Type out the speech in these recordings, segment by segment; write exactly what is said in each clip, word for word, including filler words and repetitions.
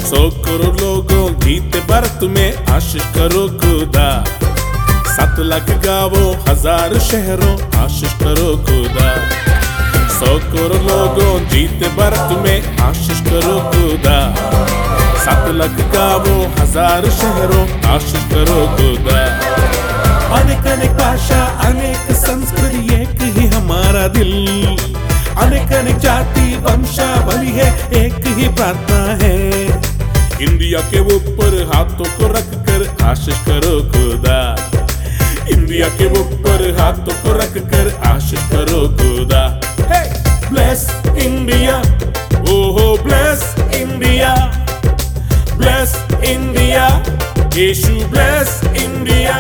सौ करोड़ लोगों जीते भारत में आशीष करो खुदा। सात लाख गाँवों हजार शहरों आशीष करो खुदा। सौ करोड़ लोगों जीते भारत में आशीष करो खुदा। सात लाख गाँवों हजार शहरों आशीष करो खुदा। अनेक अनेक भाषा अनेक संस्कृति एक ही हमारा दिल। अनेक अनेक जाति वंशावली है एक ही प्रार्थना है। इंडिया के ऊपर हाथों को रख कर आशीष करो खुदा। इंडिया के ऊपर हाथों को रख कर आशीष करो खुदा। ब्लेस इंडिया, ओहो bless India, bless India, Yeshu bless India.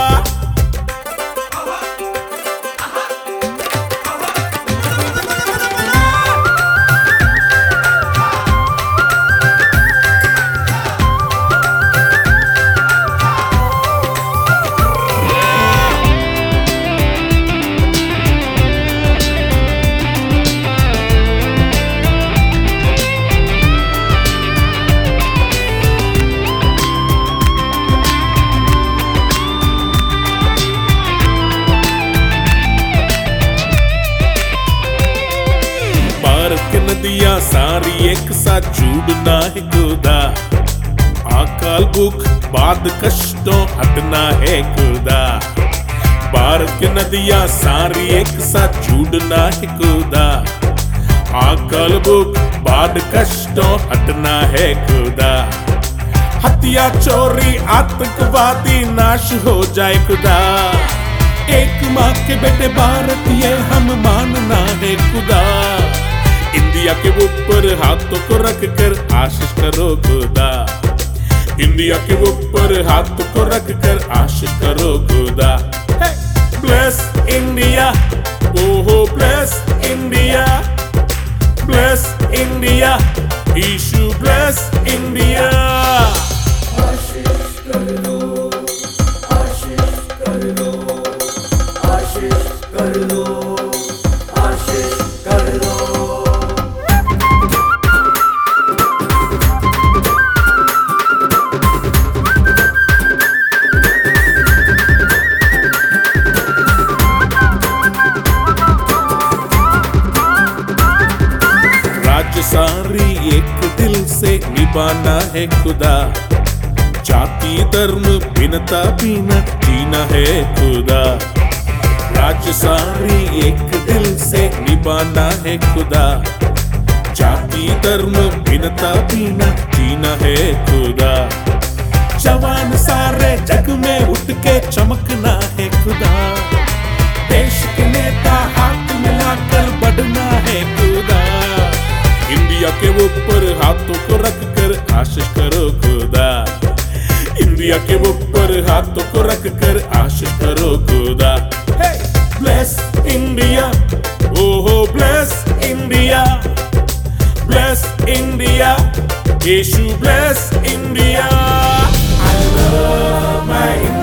नदियां सारी एक साथ जुड़ना है खुदा। अकाल भूख बाद कष्टों हटना है खुदा। भारत की नदियां सारी एक साथ जुड़ना है खुदा। अकाल भूख बाद कष्टों हटना है खुदा। हत्या चोरी आतंकवादी नाश हो जाए खुदा। एक माँ के बेटे भारत ये हम मानना है खुदा। इंडिया के ऊपर हाथों को रख कर आशीष करो खुदा। इंडिया के ऊपर हाथों को रख कर आशीष करो खुदा। ब्लेस इंडिया, ओहो bless India, bless India, Yeshu bless India. आशीष कर दो, आशीष कर दो, आशीष कर दो, आशीष कर दो। सारी एक दिल से निभाना है खुदा। जाति धर्म भिन्नता बिना जीना है खुदा। राज्य सारी एक दिल से निभाना है खुदा। जाति धर्म भिन्नता बिना जीना है खुदा। जवान सारे जग में उठ के चमकना है खुदा। देश के नेता हाथ मिलाकर बढ़ना है खुदा। इंडिया के ऊपर हाथों को रख कर आशीष करो खुदा। इंडिया के ऊपर हाथों को रख कर आशीष करो खुदा। ब्लेस इंडिया, ओहो bless India, bless India, Yeshu bless India. I love my India.